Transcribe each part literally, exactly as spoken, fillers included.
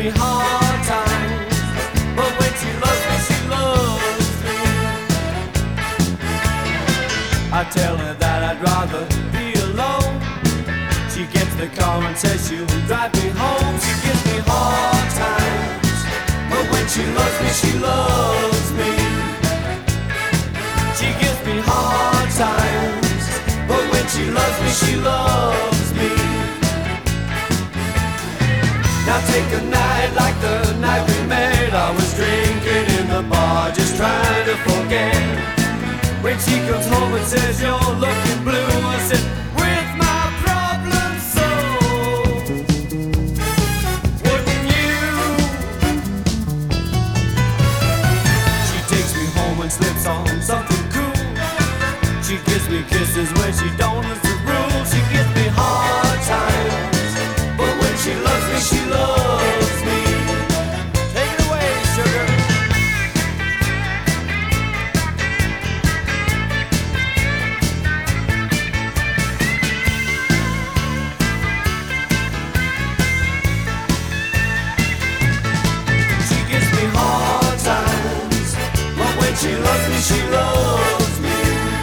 me hard times, but when she loves me, she loves me. I tell her that I'd rather be alone. She gets the car and says she'll drive me home. She gives me hard times, but when she loves me, she loves me. She gives me hard times, but when she loves me, she loves me. Now take a night like the night we met. I was drinking in the bar, just trying to forget. When she comes home and says you're looking blue, I said, with my problems solved, wouldn't you? She takes me home and slips on something cool. She gives me kisses when she don't lose the rules. She gives me hard times, but when she loves me, she loves me. Take it away, sugar. She gives me hard times, but when she loves me, she loves me.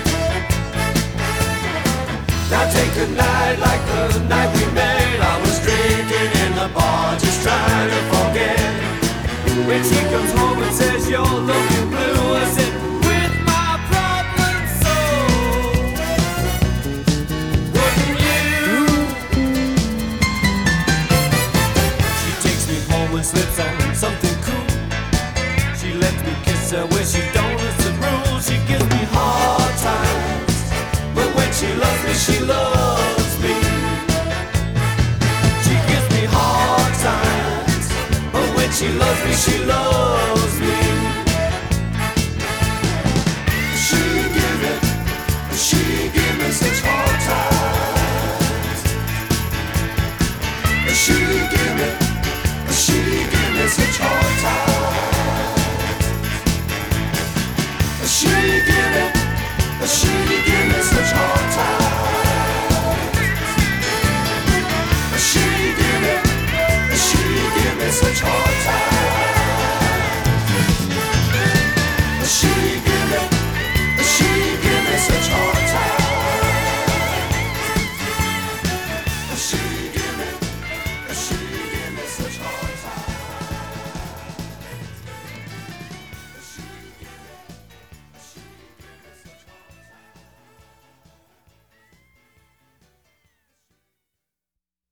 Now take a night like the night we met. I was drinking in the bar, just trying to forget. When she comes home and says you're looking blue, I said, with my problems solved, wouldn't you? She takes me home and slips on something cool. She lets me kiss her when she don't lose the rules. She gives me hard times, but when she loves me, she loves me. She gives me hard times, but when she loves me, she loves me. She give it, she give me such hard times. She give it, she give me such hard